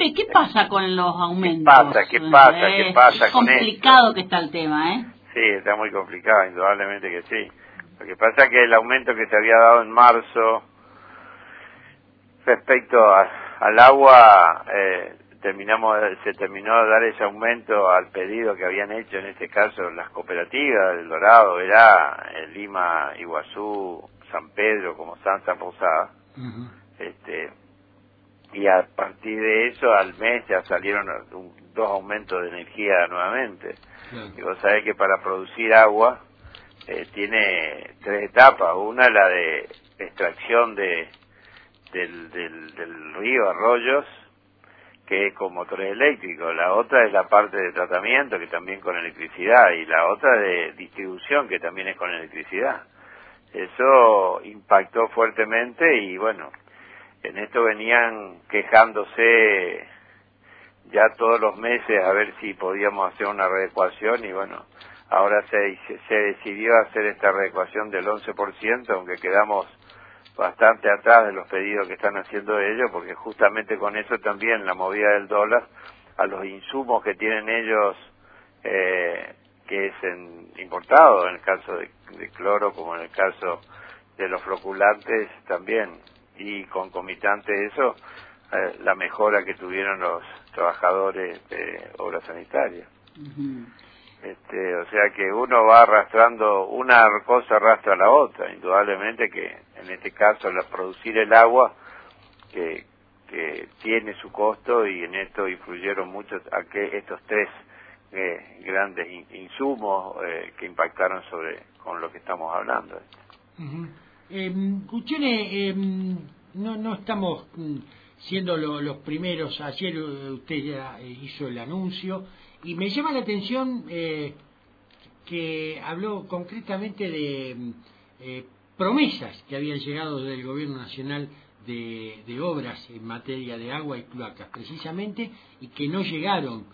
Jefe, ¿qué pasa con los aumentos? ¿Qué pasa con esto? Complicado que está el tema, ¿eh? Sí, está muy complicado, indudablemente que sí. Lo que pasa es que el aumento que se había dado en marzo respecto al agua, se terminó de dar ese aumento al pedido que habían hecho, en este caso, las cooperativas del Dorado, Verá, Lima, Iguazú, San Pedro, como Sanza Posada. Y a partir de eso, al mes ya salieron 2 aumentos de energía nuevamente. Claro. Y vos sabés que para producir agua tiene 3 etapas. Una, la de extracción del río, arroyos, que es con motores eléctricos. La otra es la parte de tratamiento, que también con electricidad. Y la otra de distribución, que también es con electricidad. Eso impactó fuertemente y bueno, en esto venían quejándose ya todos los meses a ver si podíamos hacer una readecuación y bueno, ahora se decidió hacer esta readecuación del 11%, aunque quedamos bastante atrás de los pedidos que están haciendo ellos, porque justamente con eso también la movida del dólar a los insumos que tienen ellos, que es importado, en el caso de cloro como en el caso de los floculantes también, y concomitante eso, la mejora que tuvieron los trabajadores de obras sanitarias. O sea que uno va arrastrando, una cosa arrastra a la otra, indudablemente que en este caso producir el agua, que tiene su costo, y en esto influyeron mucho estos 3 grandes insumos que impactaron con lo que estamos hablando. Cuchone, no estamos siendo los primeros. Ayer usted ya hizo el anuncio y me llama la atención que habló concretamente de promesas que habían llegado del Gobierno Nacional de obras en materia de agua y cloacas, precisamente, y que no llegaron.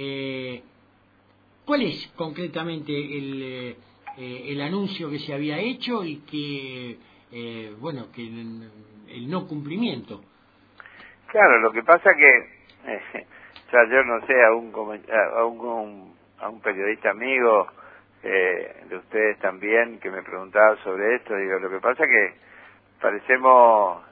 ¿Cuál es concretamente el anuncio que se había hecho y que que el no cumplimiento? Claro, lo que pasa que yo no sé, a un periodista amigo de ustedes también que me preguntaba sobre esto, digo, lo que pasa que parecemos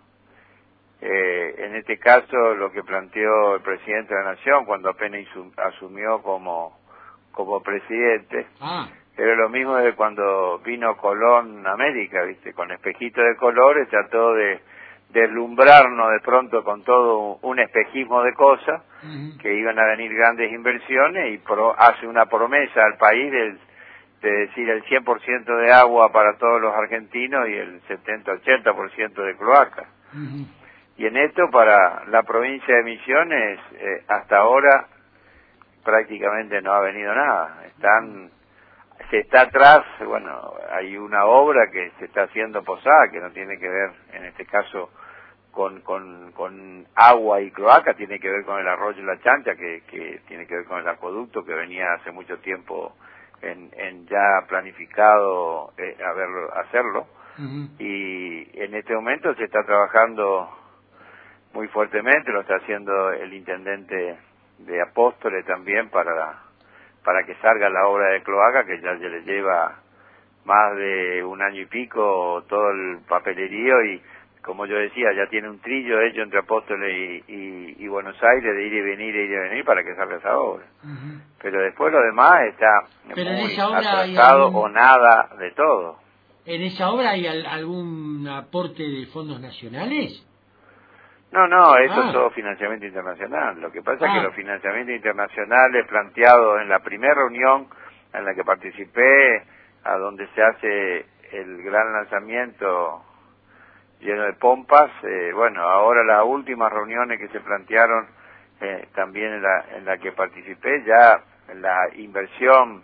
en este caso lo que planteó el presidente de la Nación cuando apenas asumió como presidente. Pero lo mismo de cuando vino Colón a América, ¿viste? Con espejito de colores, trató de deslumbrarnos de pronto con todo un espejismo de cosas, que iban a venir grandes inversiones, y hace una promesa al país de decir el 100% de agua para todos los argentinos y el 70-80% de cloacas. Y en esto, para la provincia de Misiones, hasta ahora prácticamente no ha venido nada. Se está atrás, bueno, hay una obra que se está haciendo Posada, que no tiene que ver, en este caso, con agua y cloaca, tiene que ver con el arroyo La Chancha, que tiene que ver con el acueducto, que venía hace mucho tiempo en ya planificado hacerlo. Y en este momento se está trabajando muy fuertemente, lo está haciendo el intendente de Apóstoles también para que salga la obra de cloaca, que ya le lleva más de 1 año y pico todo el papelerío, y como yo decía, ya tiene un trillo hecho entre Apóstoles y Buenos Aires de ir y venir para que salga esa obra. Pero después lo demás está muy atrasado o nada de todo. ¿En esa obra hay algún aporte de fondos nacionales? No, eso es todo financiamiento internacional. Lo que pasa es que los financiamientos internacionales planteados en la primera reunión en la que participé, a donde se hace el gran lanzamiento lleno de pompas, ahora las últimas reuniones que se plantearon, también en la que participé, ya la inversión,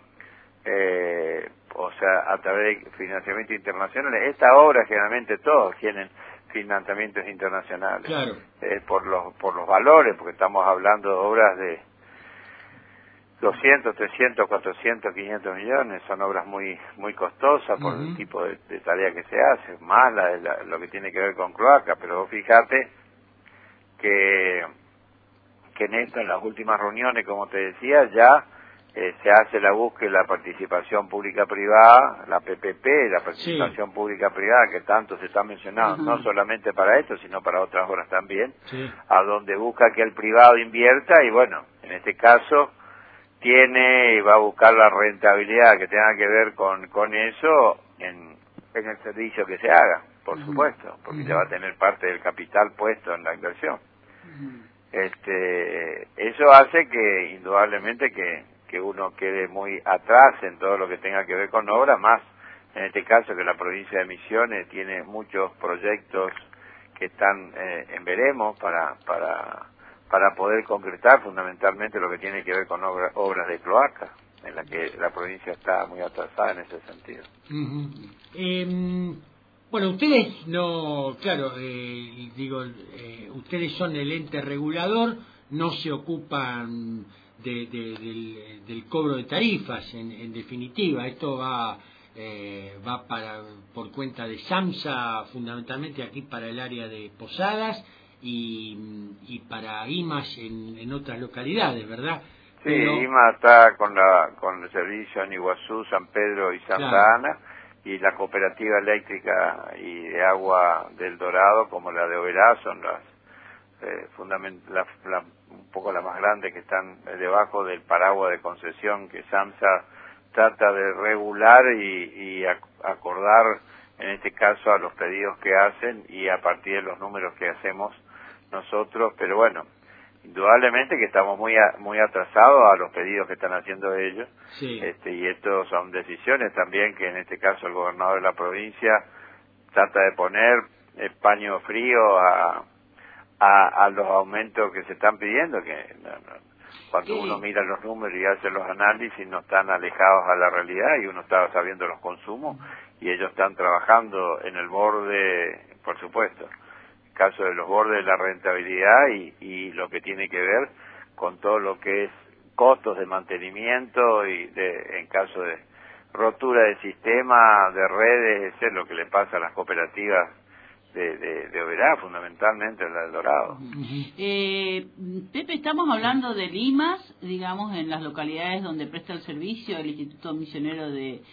a través de financiamiento internacional, esta obra generalmente todos tienen financiamientos internacionales, claro. Por los valores, porque estamos hablando de obras de 200, 300, 400, 500 millones, son obras muy costosas por el tipo de tarea que se hace, más lo que tiene que ver con cloaca. Pero vos fíjate que que en esto, en las últimas reuniones, como te decía, ya se hace la búsqueda de la participación pública-privada, la PPP, la participación pública-privada, que tanto se está mencionando, no solamente para esto, sino para otras obras también, a donde busca que el privado invierta y bueno, en este caso tiene y va a buscar la rentabilidad que tenga que ver con eso en el servicio que se haga, por supuesto, porque ya va a tener parte del capital puesto en la inversión. Eso hace que indudablemente que uno quede muy atrás en todo lo que tenga que ver con obra, más en este caso que la provincia de Misiones tiene muchos proyectos que están en veremos para poder concretar fundamentalmente lo que tiene que ver con obras de cloaca, en la que la provincia está muy atrasada en ese sentido. Bueno, ustedes no, claro, ustedes son el ente regulador, no se ocupan del cobro de tarifas, en definitiva, esto va por cuenta de SAMSA, fundamentalmente aquí para el área de Posadas y para IMAS en otras localidades, ¿verdad? Sí, IMAS está con el servicio en Iguazú, San Pedro y Santa Ana, y la cooperativa eléctrica y de agua del Dorado, como la de Oberá, son las un poco las más grandes que están debajo del paraguas de concesión que SAMSA trata de regular y acordar, en este caso, a los pedidos que hacen y a partir de los números que hacemos nosotros, pero bueno, indudablemente que estamos muy atrasados a los pedidos que están haciendo ellos, y estos son decisiones también que en este caso el gobernador de la provincia trata de poner paño frío a los aumentos que se están pidiendo, que cuando uno mira los números y hace los análisis no están alejados a la realidad y uno está sabiendo los consumos y ellos están trabajando en el borde, por supuesto, el caso de los bordes de la rentabilidad y lo que tiene que ver con todo lo que es costos de mantenimiento y en caso de rotura de sistema, de redes, eso es lo que le pasa a las cooperativas de Oberá, fundamentalmente la del Dorado. Pepe, estamos hablando de IMAS, digamos, en las localidades donde presta el servicio el Instituto Misionero de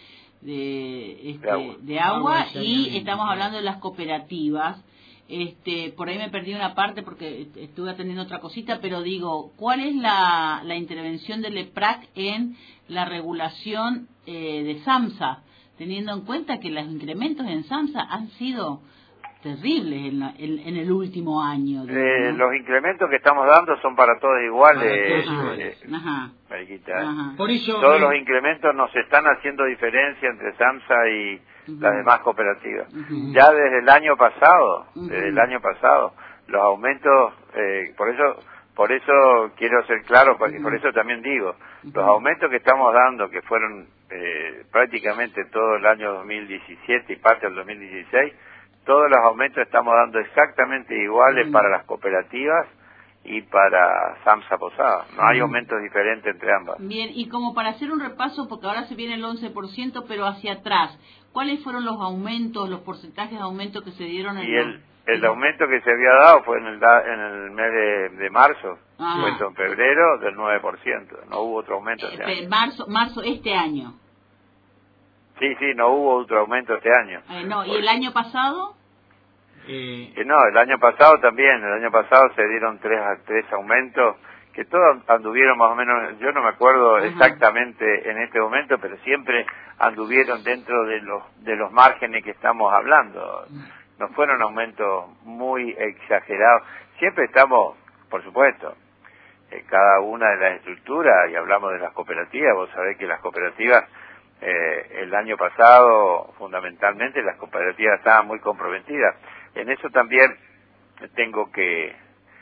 Agua, y estamos hablando de las cooperativas. Por ahí me perdí una parte porque estuve atendiendo otra cosita, pero digo, ¿cuál es la intervención del EPRAC en la regulación de SAMSA, teniendo en cuenta que los incrementos en SAMSA han sido terribles en el último año? Los incrementos que estamos dando son para todos iguales, Mariquita. Por eso, todos los incrementos no se están haciendo diferencia entre SAMSA y las demás cooperativas. Ya desde el año pasado, los aumentos, por eso quiero ser claro, y por eso también digo, los aumentos que estamos dando, que fueron prácticamente todo el año 2017 y parte del 2016, todos los aumentos estamos dando exactamente iguales para las cooperativas y para SAMSA Posada. No hay aumentos diferentes entre ambas. Bien, y como para hacer un repaso, porque ahora se viene el 11%, pero hacia atrás, ¿cuáles fueron los aumentos, los porcentajes de aumento que se dieron el aumento que se había dado fue en el mes de marzo, puesto en febrero, del 9%. No hubo otro aumento este año. Marzo este año. Sí, no hubo otro aumento este año. ¿Y el año pasado? No, el año pasado también. El año pasado se dieron tres aumentos que todos anduvieron más o menos, yo no me acuerdo exactamente en este momento, pero siempre anduvieron dentro de los márgenes que estamos hablando. No fueron aumentos muy exagerados. Siempre estamos, por supuesto, cada una de las estructuras, y hablamos de las cooperativas, vos sabés que las cooperativas, el año pasado, fundamentalmente, las cooperativas estaban muy comprometidas. En eso también tengo que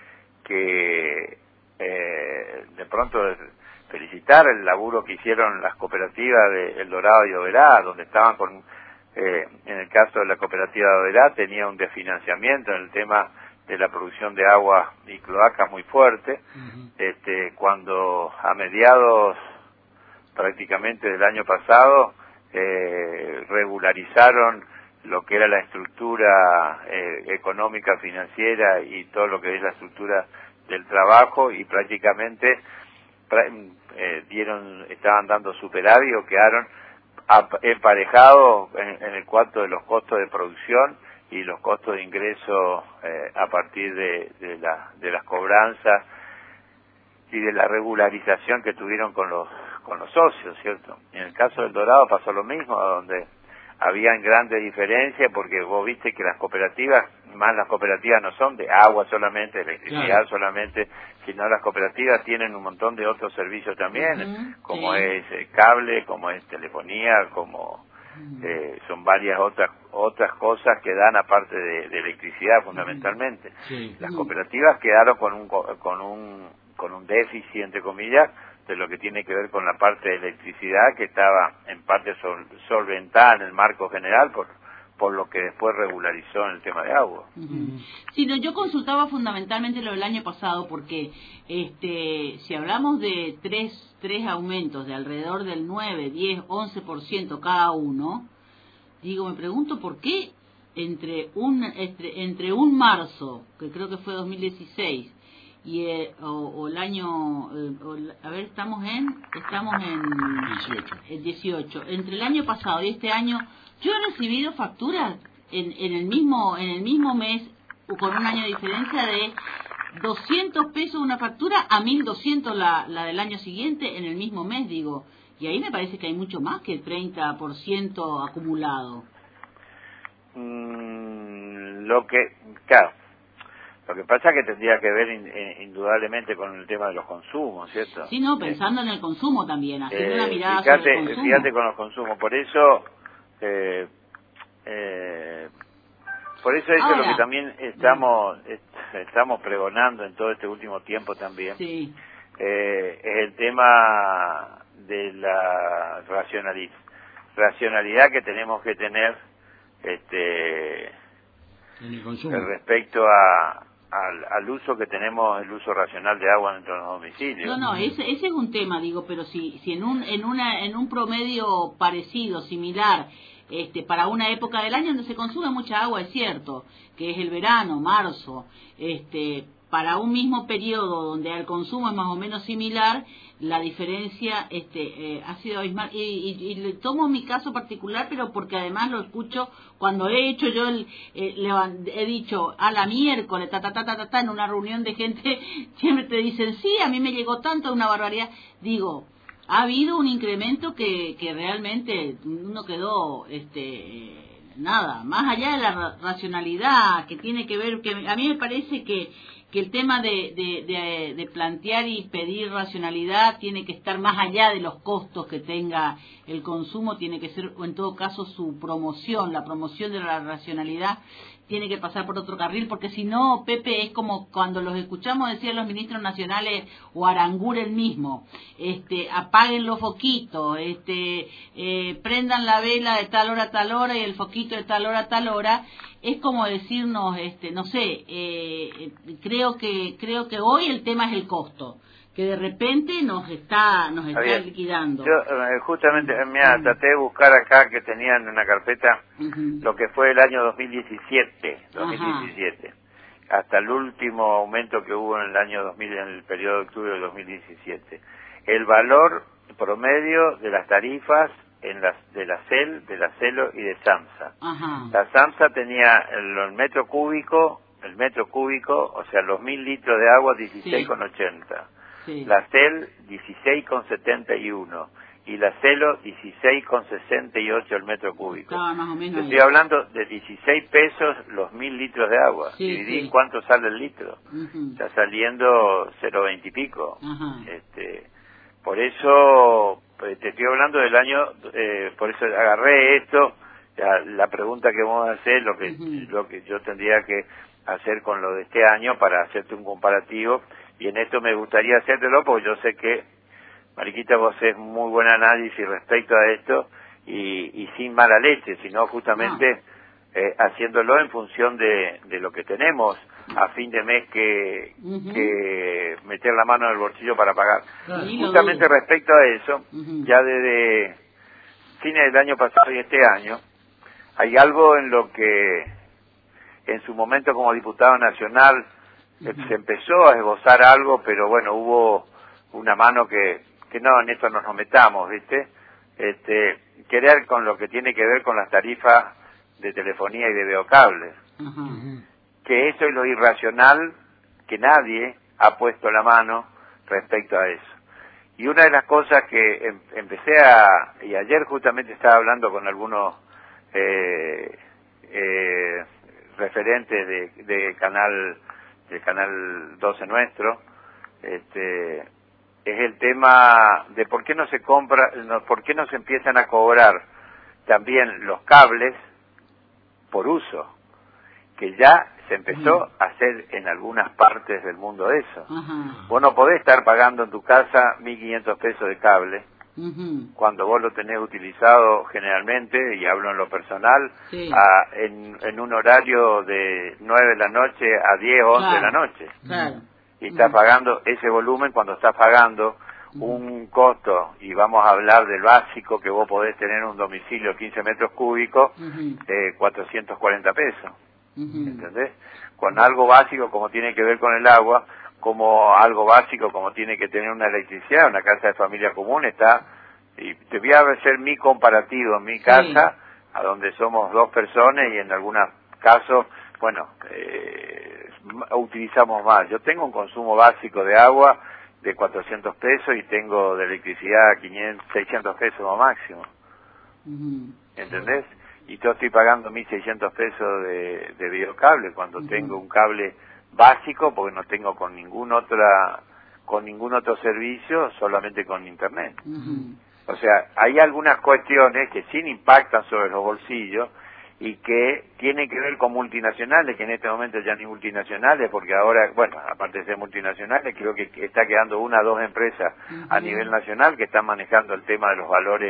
de pronto felicitar el laburo que hicieron las cooperativas de El Dorado y Oberá, donde estaban en el caso de la cooperativa de Oberá, tenía un desfinanciamiento en el tema de la producción de agua y cloacas muy fuerte, cuando a mediados prácticamente del año pasado regularizaron lo que era la estructura económica, financiera y todo lo que es la estructura del trabajo y prácticamente estaban dando superávit o quedaron emparejados en el cuanto de los costos de producción y los costos de ingreso a partir de las cobranzas y de la regularización que tuvieron con los socios, ¿cierto? En el caso del Dorado pasó lo mismo, donde habían grandes diferencias, porque vos viste que las cooperativas no son de agua solamente, de electricidad solamente, sino las cooperativas tienen un montón de otros servicios también, como es cable, como es telefonía, como son varias otras cosas que dan aparte de electricidad fundamentalmente. Las cooperativas quedaron con un déficit, entre comillas, de lo que tiene que ver con la parte de electricidad, que estaba en parte solventada en el marco general por lo que después regularizó en el tema de agua. Sí, no, yo consultaba fundamentalmente lo del año pasado porque si hablamos de tres aumentos de alrededor del 9, 10, 11% cada uno, me pregunto por qué entre un marzo, que creo que fue 2016, y el año estamos en 18, entre el año pasado y este año yo he recibido facturas en el mismo mes, con un año de diferencia, de 200 pesos una factura a 1.200 la del año siguiente en el mismo mes, y ahí me parece que hay mucho más que el 30% acumulado. Lo que pasa es que tendría que ver indudablemente con el tema de los consumos, ¿cierto? Sí, no, pensando en el consumo también, haciendo una mirada sobre el consumo. Fíjate con los consumos, por eso eso es lo que también estamos pregonando en todo este último tiempo también. Sí. Es el tema de la racionalidad que tenemos que tener en el consumo respecto al uso que tenemos, el uso racional de agua dentro de los domicilios. No, ese es un tema, pero si en un promedio parecido, similar, para una época del año donde se consume mucha agua, es cierto, que es el verano, marzo, para un mismo periodo donde el consumo es más o menos similar, la diferencia ha sido abismal. Y le tomo mi caso particular, pero porque además lo escucho cuando he hecho yo he dicho a la miércoles, en una reunión de gente, siempre te dicen, sí, a mí me llegó tanto, una barbaridad. Ha habido un incremento que realmente uno quedó nada, más allá de la racionalidad que tiene que ver, que a mí me parece que el tema de plantear y pedir racionalidad tiene que estar más allá de los costos que tenga el consumo, tiene que ser, o en todo caso, su promoción, la promoción de la racionalidad tiene que pasar por otro carril, porque si no, Pepe, es como cuando los escuchamos decir los ministros nacionales o Aranguren mismo, apaguen los foquitos, prendan la vela de tal hora a tal hora y el foquito de tal hora a tal hora. Es como decirnos, no sé, creo que hoy el tema es el costo, que de repente nos está liquidando. Yo justamente, mira, traté de buscar acá que tenían en una carpeta lo que fue el año 2017, hasta el último aumento que hubo en el año 2000, en el periodo de octubre de 2017. El valor promedio de las tarifas de la CEL, de la CELO y de SAMSA. La SAMSA tenía el metro cúbico, o sea, los 1.000 litros de agua, 16,80. Sí. La CEL, 16,71. Y la CELO, 16,68 el metro cúbico. Más o menos. Estoy hablando de 16 pesos los 1.000 litros de agua. Dividí en cuánto sale el litro. Está saliendo 0,20 y pico. Por eso te estoy hablando del año, por eso agarré esto, la pregunta que vamos a hacer, lo que yo tendría que hacer con lo de este año para hacerte un comparativo, y en esto me gustaría hacértelo porque yo sé que, Mariquita, vos haces muy buen análisis respecto a esto y sin mala leche, sino justamente haciéndolo en función de lo que tenemos a fin de mes que meter la mano en el bolsillo para pagar. Justamente respecto a eso, ya desde fines del año pasado y este año, hay algo en lo que en su momento como diputado nacional se empezó a esbozar algo, pero bueno, hubo una mano que no, en esto no nos metamos, ¿viste? Querer con lo que tiene que ver con las tarifas de telefonía y de videocables. Que eso es lo irracional, que nadie ha puesto la mano respecto a eso. Y una de las cosas que y ayer justamente estaba hablando con algunos referentes del canal 12 nuestro, es el tema de por qué no se empiezan a cobrar también los cables por uso, que ya se empezó a hacer en algunas partes del mundo eso. Vos no podés estar pagando en tu casa 1.500 pesos de cable, cuando vos lo tenés utilizado generalmente, y hablo en lo personal, en un horario de 9 de la noche a 10 o 11 de la noche. Y estás pagando ese volumen cuando estás pagando un costo, y vamos a hablar del básico que vos podés tener en un domicilio 15 metros cúbicos, 440 pesos. ¿Entendés? Con algo básico como tiene que ver con el agua, como algo básico como tiene que tener una electricidad, una casa de familia común y te voy a hacer mi comparativo en mi casa, a donde somos 2 personas y en algunos casos, bueno, utilizamos más. Yo tengo un consumo básico de agua de 400 pesos y tengo de electricidad 600 pesos como máximo. ¿Entendés? Y yo estoy pagando 1.600 pesos de videocable cuando tengo un cable básico, porque no tengo con ningún otro servicio, solamente con internet. O sea, hay algunas cuestiones que sí impactan sobre los bolsillos y que tienen que ver con multinacionales, que en este momento ya ni multinacionales, porque ahora, bueno, aparte de ser multinacionales, creo que está quedando 1 o 2 empresas a nivel nacional que están manejando el tema de los valores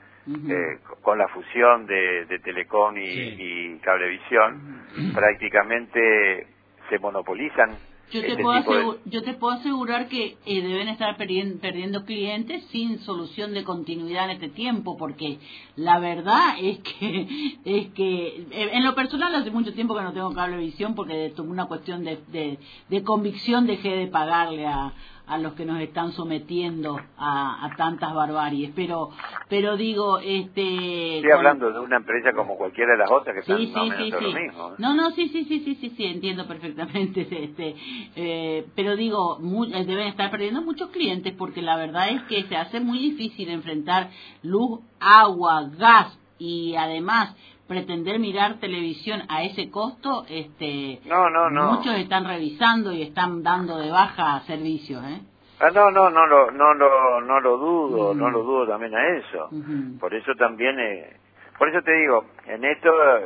con la fusión de Telecom y Cablevisión. Prácticamente se monopolizan. Yo te puedo asegurar que deben estar perdiendo clientes sin solución de continuidad en este tiempo, porque la verdad es que en lo personal hace mucho tiempo que no tengo Cablevisión, porque tuve una cuestión de convicción, dejé de pagarle a los que nos están sometiendo a tantas barbaries, pero digo, estoy hablando de una empresa como cualquiera de las otras que están más o menos lo mismo. No, sí, entiendo perfectamente, pero digo, deben estar perdiendo muchos clientes, porque la verdad es que se hace muy difícil enfrentar luz, agua, gas, y además pretender mirar televisión a ese costo. No. Muchos están revisando y están dando de baja servicios, No lo dudo también a eso. Por eso también, por eso te digo, en esto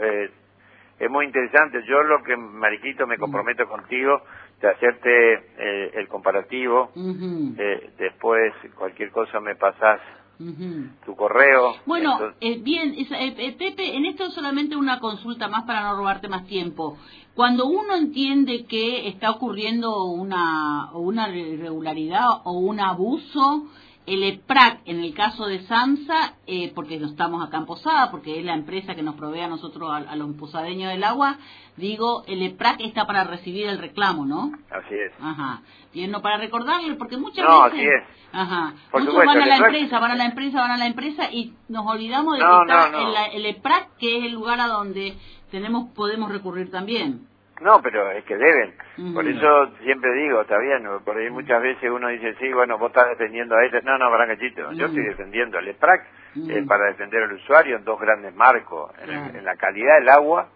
es muy interesante. Yo Mariquito, me comprometo contigo de hacerte el comparativo. Después cualquier cosa me pasás tu correo. Bueno, bien, Pepe, en esto solamente una consulta más para no robarte más tiempo. Cuando uno entiende que está ocurriendo una irregularidad o un abuso, el EPRAC, en el caso de SAMSA, porque no estamos acá en Posada, porque es la empresa que nos provee a nosotros, a los posadeños del agua, digo, el EPRAC está para recibir el reclamo, ¿no? Así es. Bien, no para recordarle, porque muchas veces... así es. Muchos van a la empresa, y nos olvidamos de que está el EPRAC, que es el lugar a donde podemos recurrir también. No, pero es que deben. Por eso siempre digo, está bien, por ahí muchas veces uno dice, sí, bueno, vos estás defendiendo a este. No, para cachito, yo estoy defendiendo al EPRAC para defender al usuario en 2 grandes marcos, en la calidad del agua,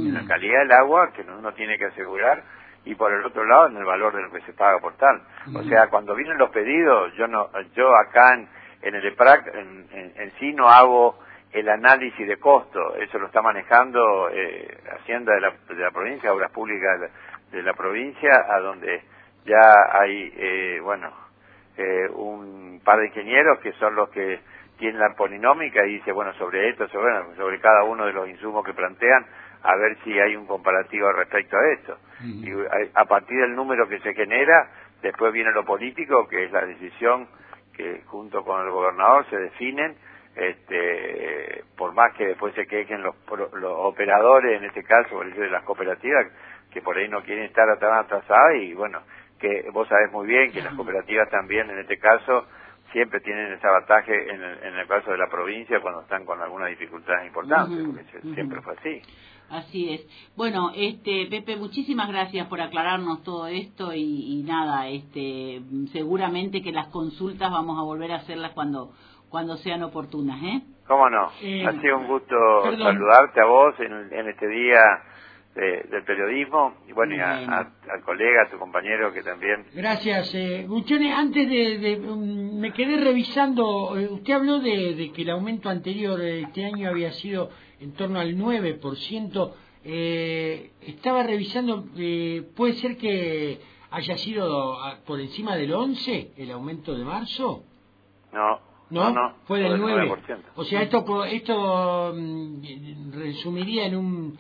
que uno tiene que asegurar, y por el otro lado en el valor de lo que se paga por tal. O sea, cuando vienen los pedidos, yo acá en el EPRAC en sí no hago el análisis de costo, eso lo está manejando Hacienda de la provincia, Obras Públicas de la provincia, a donde ya hay un par de ingenieros que son los que tienen la polinómica y dice, bueno, sobre sobre cada uno de los insumos que plantean, a ver si hay un comparativo respecto a esto. Y a partir del número que se genera, después viene lo político, que es la decisión que junto con el gobernador se definen. Por más que después se quejen los operadores, en este caso por eso de las cooperativas, que por ahí no quieren estar tan atrasadas, y bueno, que vos sabés muy bien que las cooperativas también en este caso siempre tienen ese avantaje en el caso de la provincia cuando están con algunas dificultades importantes, porque siempre fue así. Así es. Bueno, Pepe, muchísimas gracias por aclararnos todo esto y nada, seguramente que las consultas vamos a volver a hacerlas cuando sean oportunas, ¿eh? ¿Cómo no? Ha sido un gusto saludarte a vos en este día del periodismo, y bueno, y al colega, a tu compañero que también... Gracias. Guccione, antes me quedé revisando, usted habló de que el aumento anterior este año había sido en torno al 9%, estaba revisando, ¿puede ser que haya sido por encima del 11% el aumento de marzo? No, fue del 9%. 9%. O sea, esto resumiría en un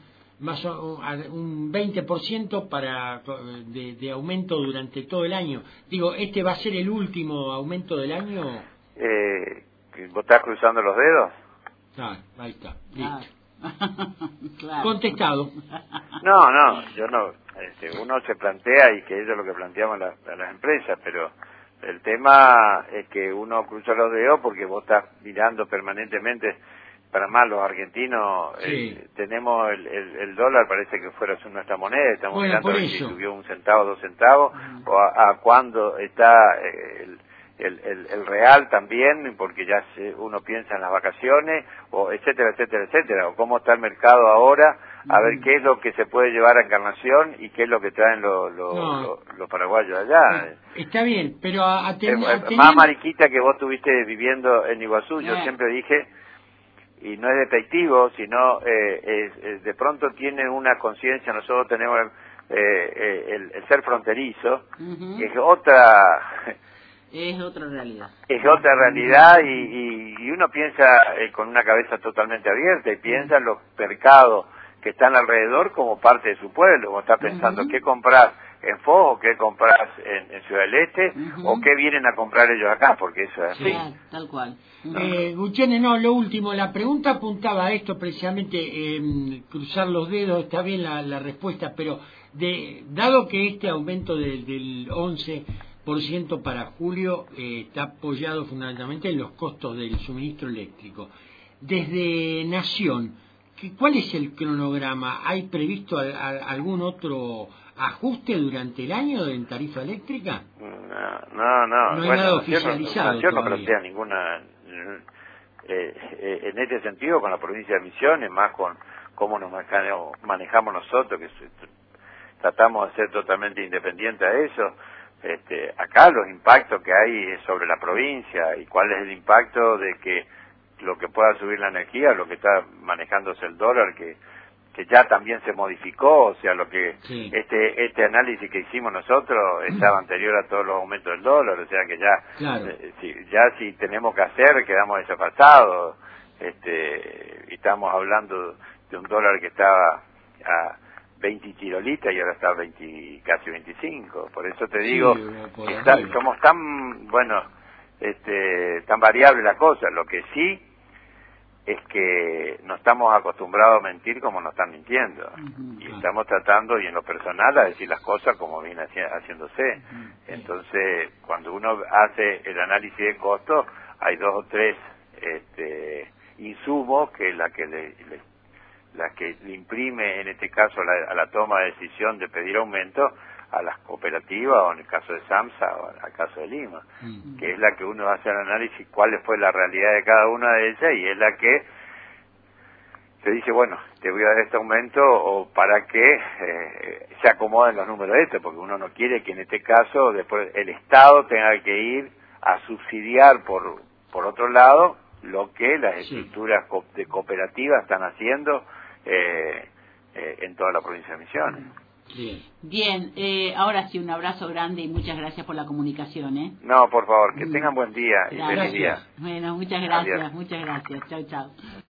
20% de aumento durante todo el año. Digo, ¿este va a ser el último aumento del año? ¿Vos estás cruzando los dedos? Ahí está, listo. Claro. Contestado. No, yo no. Uno se plantea, y que eso es lo que planteamos a las empresas, pero el tema es que uno cruza los dedos porque vos estás mirando permanentemente. Para más los argentinos, tenemos el dólar, parece que fuera nuestra moneda, estamos mirando a ver si subió 1 centavo, 2 centavos, o a cuándo está el real también, porque ya uno piensa en las vacaciones, o etcétera, o cómo está el mercado ahora, a ver qué es lo que se puede llevar a Encarnación y qué es lo que traen los paraguayos allá. Está bien, pero más mariquita que vos estuviste viviendo en Iguazú, yo siempre dije, y no es despectivo, sino de pronto tienen una conciencia, nosotros tenemos el ser fronterizo, que es otra... Es otra realidad. Es otra realidad, y uno piensa con una cabeza totalmente abierta, y piensa en los mercados que están alrededor como parte de su pueblo, como está pensando qué comprar en Foz, o qué comprar en Ciudad del Este, o qué vienen a comprar ellos acá, porque eso es así. Claro, tal cual. Guccione, lo último, la pregunta apuntaba a esto precisamente, cruzar los dedos, está bien la respuesta, pero dado que este aumento del 11% para julio está apoyado fundamentalmente en los costos del suministro eléctrico, desde Nación, ¿cuál es el cronograma? ¿Hay previsto algún otro ajuste durante el año en tarifa eléctrica? No hay nada oficializado. Nación no plantea ninguna... en este sentido, con la provincia de Misiones, más con cómo nos manejamos nosotros, que tratamos de ser totalmente independientes a eso. Acá los impactos que hay sobre la provincia, y cuál es el impacto de que lo que pueda subir la energía, lo que está manejándose el dólar, que ya también se modificó, o sea, lo que este análisis que hicimos nosotros estaba anterior a todos los aumentos del dólar, o sea que ya si tenemos que hacer, quedamos desfasados, y estamos hablando de un dólar que estaba a 20 tirolitas y ahora está a casi 25, por eso te digo, somos tan tan variable la cosa. Lo que sí es que no estamos acostumbrados a mentir como nos están mintiendo, y estamos tratando, y en lo personal, a decir las cosas como viene haciéndose. Entonces, cuando uno hace el análisis de costos, hay 2 o 3 insumos que la que le imprime, en este caso, a la toma de decisión de pedir aumento, a las cooperativas, o en el caso de SAMSA, o en el caso de Lima, que es la que uno hace el análisis cuál fue la realidad de cada una de ellas, y es la que te dice, bueno, te voy a dar este aumento, o para que se acomoden los números de porque uno no quiere que en este caso después el Estado tenga que ir a subsidiar por otro lado lo que las estructuras de cooperativas están haciendo en toda la provincia de Misiones. Bien, ahora sí, un abrazo grande y muchas gracias por la comunicación. No, por favor, que tengan buen día y feliz día. Bueno, muchas gracias. Chau, chau.